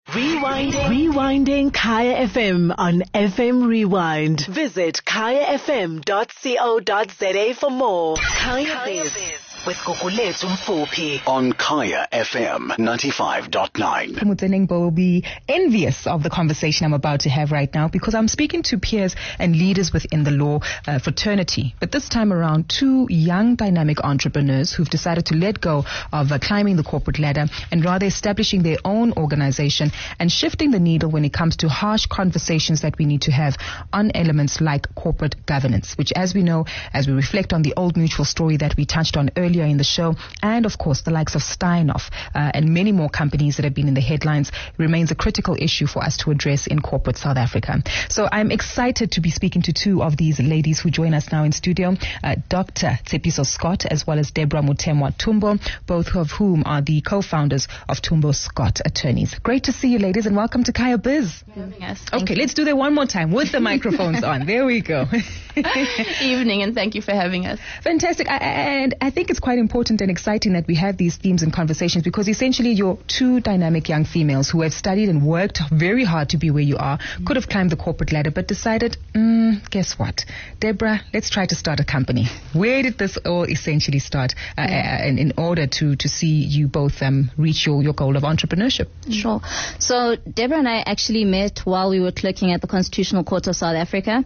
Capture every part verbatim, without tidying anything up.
Rewinding. Rewinding Kaya F M on F M Rewind. Visit kaya f m dot co dot z a for more. Kaya, Kaya Biz. Biz. With Gugulethu Mfuphi on Kaya F M ninety-five point nine. Mutsenengbo will be envious of the conversation I'm about to have right now because I'm speaking to peers and leaders within the law uh, fraternity. But this time around, two young dynamic entrepreneurs who've decided to let go of uh, climbing the corporate ladder and rather establishing their own organization and shifting the needle when it comes to harsh conversations that we need to have on elements like corporate governance, which, as we know, as we reflect on the Old Mutual story that we touched on earlier in the show, and of course the likes of Steinhoff uh, and many more companies that have been in the headlines, remains a critical issue for us to address in corporate South Africa. So I'm excited to be speaking to two of these ladies who join us now in studio, uh, Doctor Tshepiso Scott as well as Deborah Mutemwa Tumbo, both of whom are the co-founders of Tumbo Scott Attorneys. Great to see you ladies and welcome to Kaya Biz. Yes, okay, let's do that one more time with the microphones on. There we go. Evening, and thank you for having us. Fantastic. I, and I think it's quite important and exciting that we have these themes and conversations because essentially you're two dynamic young females who have studied and worked very hard to be where you are, mm. could have climbed the corporate ladder, but decided, mm, guess what? Deborah, let's try to start a company. Where did this all essentially start uh, yeah. uh, in, in order to, to see you both um, reach your, your goal of entrepreneurship? Sure. So Deborah and I actually met while we were clerking at the Constitutional Court of South Africa.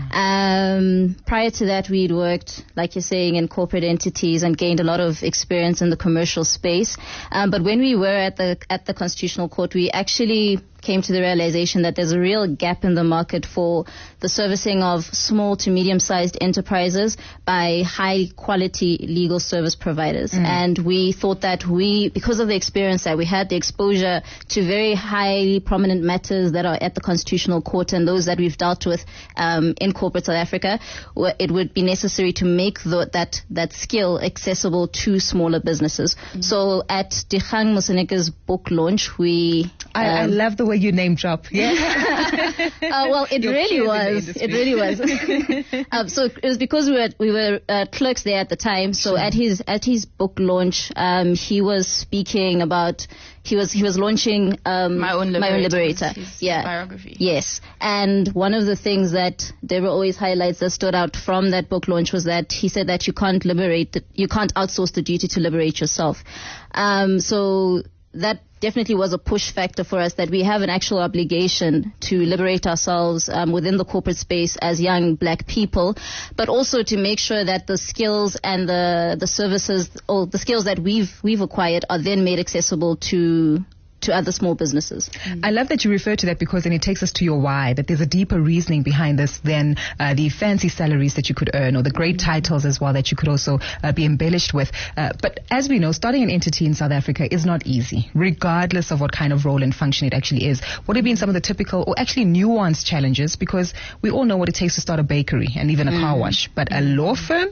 Ah. Um, prior to that, we'd worked, like you're saying, in corporate entities and gained a lot of experience in the commercial space. Um, but when we were at the at the Constitutional Court, we actually came to the realization that there's a real gap in the market for the servicing of small to medium-sized enterprises by high-quality legal service providers. Mm. And we thought that we, because of the experience that we had, the exposure to very highly prominent matters that are at the Constitutional Court and those that we've dealt with um, in corporate South Africa, it would be necessary to make the, that that skill accessible to smaller businesses. Mm. So at Dikgang Moseneka's book launch, we... I, um, I love the way you name drop. Yeah. uh, well, it really, was, it really was. It really was. um, so it was because we were we were uh, clerks there at the time. So sure. at his at his book launch, um, he was speaking about he was he was launching um, My Own Liberator. My Own Liberator. His yeah. biography. Yes. And one of the things that Deborah always highlights that stood out from that book launch was that he said that you can't liberate the, you can't outsource the duty to liberate yourself. Um, so that definitely was a push factor for us, that we have an actual obligation to liberate ourselves um, within the corporate space as young black people, but also to make sure that the skills and the the services or the skills that we've we've acquired are then made accessible to to other small businesses. Mm. I love that you refer to that because then it takes us to your why, that there's a deeper reasoning behind this than uh, the fancy salaries that you could earn or the great titles as well that you could also uh, be embellished with. Uh, but as we know, starting an entity in South Africa is not easy, regardless of what kind of role and function it actually is. What have been some of the typical or actually nuanced challenges? Because we all know what it takes to start a bakery and even a mm. car wash, but a law firm,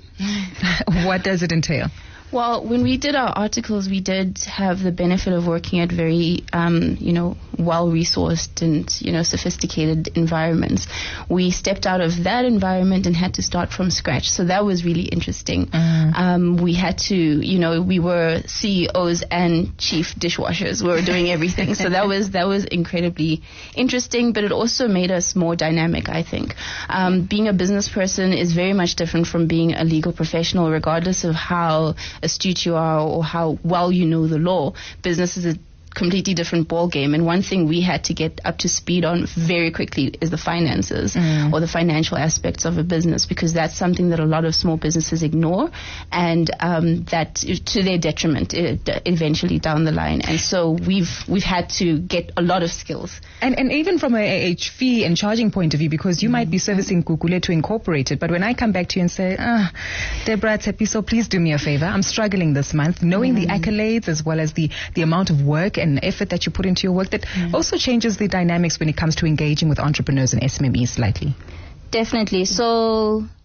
what does it entail? Well, when we did our articles, we did have the benefit of working at very, um, you know, well-resourced and, you know, sophisticated environments. We stepped out of that environment and had to start from scratch. So that was really interesting. Mm. Um, we had to, you know, we were C E Os and chief dishwashers. We were doing everything. So that was that was incredibly interesting, but it also made us more dynamic, I think. Um, being a business person is very much different from being a legal professional, regardless of how astute you are or how well you know the law. Business is a completely different ball game, and one thing we had to get up to speed on very quickly is the finances mm. or the financial aspects of a business, because that's something that a lot of small businesses ignore, and um, that to their detriment it, eventually down the line. And so we've we've had to get a lot of skills, and and even from a, a fee and charging point of view, because you mm. might be servicing Gugulethu Incorporated, but when I come back to you and say, ah, Deborah Tshepiso, please do me a favor, I'm struggling this month, knowing mm. the accolades as well as the the amount of work and effort that you put into your work, that mm. also changes the dynamics when it comes to engaging with entrepreneurs and S M Es slightly. Definitely. So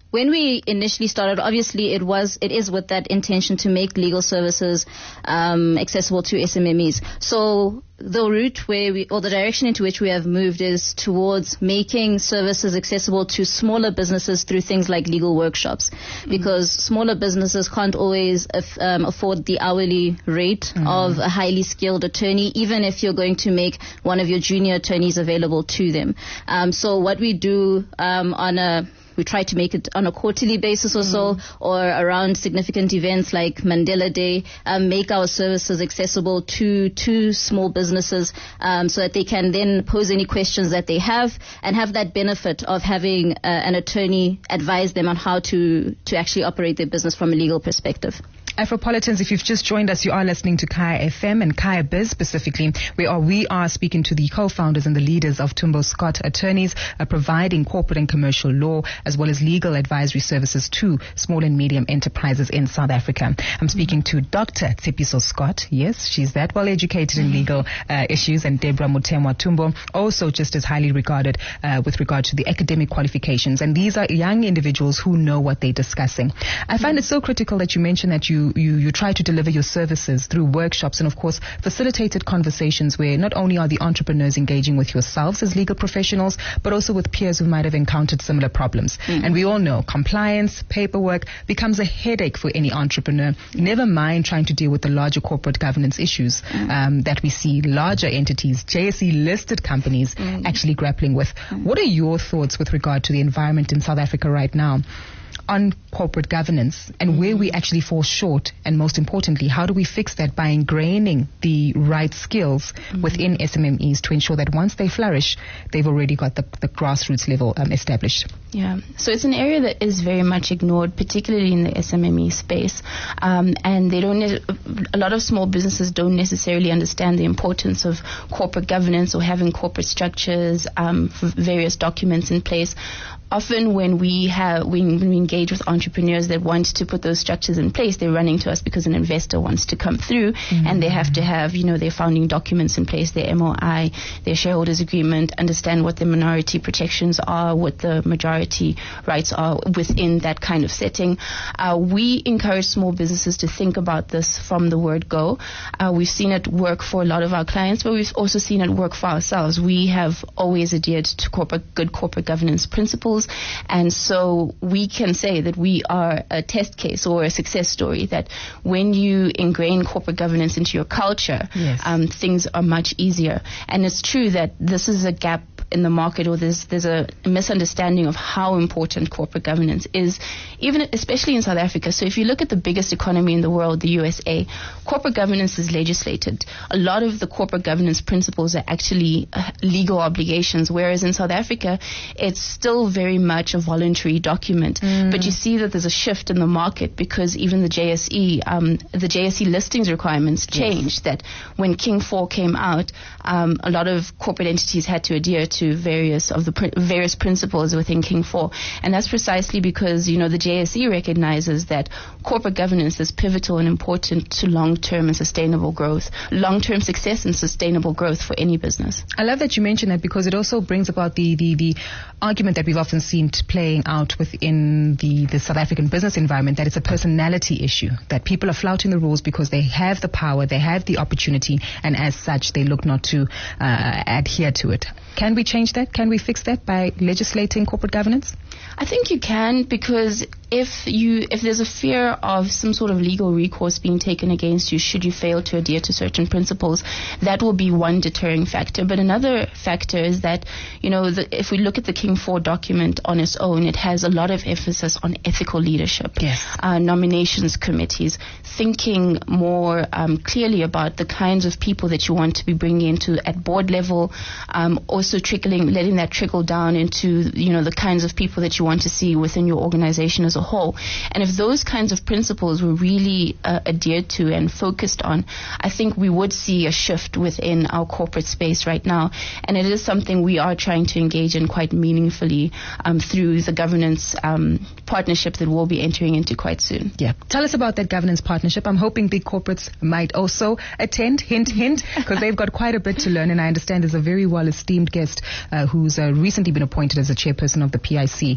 when we initially started, obviously it was, it is with that intention to make legal services um, accessible to S M M Es. So the route where we, or the direction into which we have moved is towards making services accessible to smaller businesses through things like legal workshops, mm-hmm. because smaller businesses can't always um, afford the hourly rate mm-hmm. of a highly skilled attorney, even if you're going to make one of your junior attorneys available to them. Um, so what we do um, on a We try to make it on a quarterly basis or so, mm. or around significant events like Mandela Day, um, make our services accessible to to small businesses um, so that they can then pose any questions that they have and have that benefit of having uh, an attorney advise them on how to, to actually operate their business from a legal perspective. Afropolitans, if you've just joined us, you are listening to Kaya F M and Kaya Biz specifically. We are we are speaking to the co-founders and the leaders of Tumbo Scott Attorneys, uh, providing corporate and commercial law as well as legal advisory services to small and medium enterprises in South Africa. I'm speaking to Doctor Tshepiso Scott. Yes, she's that well educated in legal uh, issues, and Deborah Mutemwa Tumbo, also just as highly regarded uh, with regard to the academic qualifications. And these are young individuals who know what they're discussing. I find it so critical that you mentioned that you You, you try to deliver your services through workshops and, of course, facilitated conversations where not only are the entrepreneurs engaging with yourselves as legal professionals, but also with peers who might have encountered similar problems. Mm-hmm. And we all know compliance, paperwork becomes a headache for any entrepreneur, never mind trying to deal with the larger corporate governance issues mm-hmm. um, that we see larger entities, J S E-listed companies mm-hmm. actually grappling with. Mm-hmm. What are your thoughts with regard to the environment in South Africa right now on corporate governance and mm-hmm. where we actually fall short, and most importantly, how do we fix that by ingraining the right skills mm-hmm. within S M M Es to ensure that once they flourish, they've already got the, the grassroots level um, established? Yeah, so it's an area that is very much ignored, particularly in the S M M E space, um, and they don't. Ne- a lot of small businesses don't necessarily understand the importance of corporate governance or having corporate structures, um, for various documents in place. Often when we have when we engage with entrepreneurs that want to put those structures in place, they're running to us because an investor wants to come through mm-hmm. and they have to have, you know, their founding documents in place, their M O I, their shareholders agreement, understand what the minority protections are, what the majority rights are within that kind of setting. Uh, we encourage small businesses to think about this from the word go. Uh, we've seen it work for a lot of our clients, but we've also seen it work for ourselves. We have always adhered to corporate, good corporate governance principles. And so we can say that we are a test case or a success story, that when you ingrain corporate governance into your culture, yes. um, things are much easier. And it's true that this is a gap in the market, or there's there's a misunderstanding of how important corporate governance is, even especially in South Africa. So if you look at the biggest economy in the world, the U S A, corporate governance is legislated. A lot of the corporate governance principles are actually uh, legal obligations, whereas in South Africa, it's still very much a voluntary document. Mm. But you see that there's a shift in the market because even the J S E, um, the J S E listings requirements changed. Yes. That when King four came out, um, a lot of corporate entities had to adhere to to various of the pr- various principles within King four. And that's precisely because, you know, the J S E recognizes that corporate governance is pivotal and important to long-term and sustainable growth, long-term success and sustainable growth for any business. I love that you mentioned that because it also brings about the, the, the argument that we've often seen playing out within the, the South African business environment, that it's a personality issue, that people are flouting the rules because they have the power, they have the opportunity, and as such, they look not to uh, adhere to it. Can we change that? Can we fix that by legislating corporate governance? I think you can, because if you if there's a fear of some sort of legal recourse being taken against you should you fail to adhere to certain principles, that will be one deterring factor. But another factor is that, you know, the, if we look at the King four document on its own, it has a lot of emphasis on ethical leadership, yes. uh, nominations committees, thinking more um, clearly about the kinds of people that you want to be bringing into at board level, um, also trickling, letting that trickle down into, you know, the kinds of people that you want to see within your organization as a whole. And if those kinds of principles were really uh, adhered to and focused on, I think we would see a shift within our corporate space right now. And it is something we are trying to engage in quite meaningfully um, through the governance um, partnership that we'll be entering into quite soon. Yeah. Tell us about that governance partnership. I'm hoping big corporates might also attend, hint, hint, because they've got quite a bit to learn. And I understand there's a very well-esteemed guest uh, who's uh, recently been appointed as a chairperson of the P I C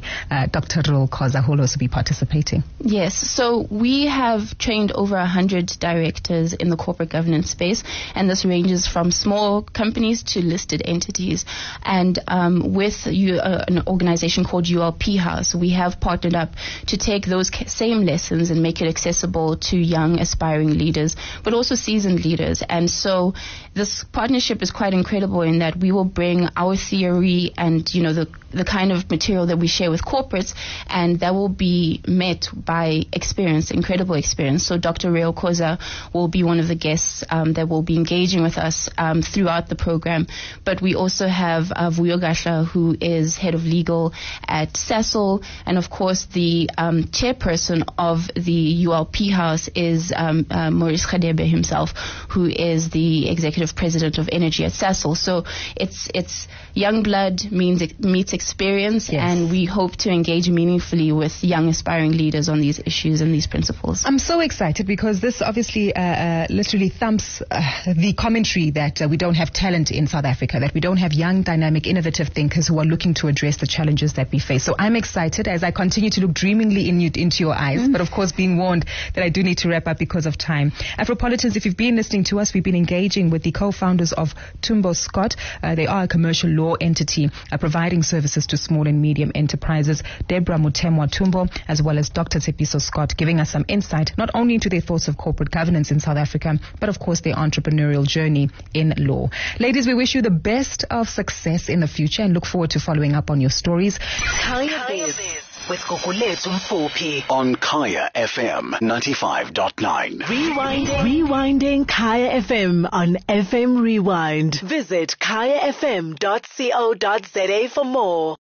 today. Uh, Doctor Rule Khoza, who will also be participating. Yes, so we have trained over one hundred directors in the corporate governance space, and this ranges from small companies to listed entities. And um, with you, uh, an organization called U L P House, we have partnered up to take those same lessons and make it accessible to young aspiring leaders, but also seasoned leaders. And so this partnership is quite incredible in that we will bring our theory and, you know, the the kind of material that we share with corporates, and that will be met by experience, incredible experience. So Doctor Reo Khoza will be one of the guests um, that will be engaging with us um, throughout the program. But we also have uh, Vuyo Gashla, who is head of legal at Sasol, and of course the um, chairperson of the U L P House is um, uh, Maurice Khadebe himself, who is the executive president of energy at Sasol. So it's it's young blood means it meets experience, yes. and we hope to engage meaningfully with young aspiring leaders on these issues and these principles. I'm so excited because this obviously uh, uh, literally thumps uh, the commentary that uh, we don't have talent in South Africa, that we don't have young, dynamic, innovative thinkers who are looking to address the challenges that we face. So I'm excited as I continue to look dreamingly in you, into your eyes, mm. but of course being warned that I do need to wrap up because of time. Afropolitans, if you've been listening to us, we've been engaging with the co-founders of Tumbo Scott. Uh, they are a commercial law entity uh, providing services to small and medium enterprises. Deborah Mutemwa Tumbo, as well as Doctor Tshepiso Scott, giving us some insight not only into their thoughts of corporate governance in South Africa, but of course their entrepreneurial journey in law. Ladies, we wish you the best of success in the future and look forward to following up on your stories. Kaya Biz with Gugulethu Mfuphi on Kaya F M ninety-five point nine. Rewinding. Rewinding Kaya F M on F M Rewind. Visit kaya f m dot co dot za for more.